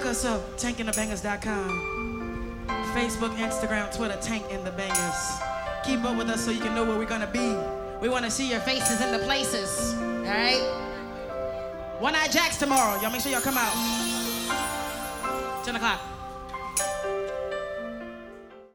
us up, tankandthebangers.com. Facebook, Instagram, Twitter, Tank and the Bangers. Keep up with us so you can know where we're gonna be. We wanna see your faces in the places, all right? One Eye Jacks tomorrow. Y'all make sure y'all come out. 10 o'clock.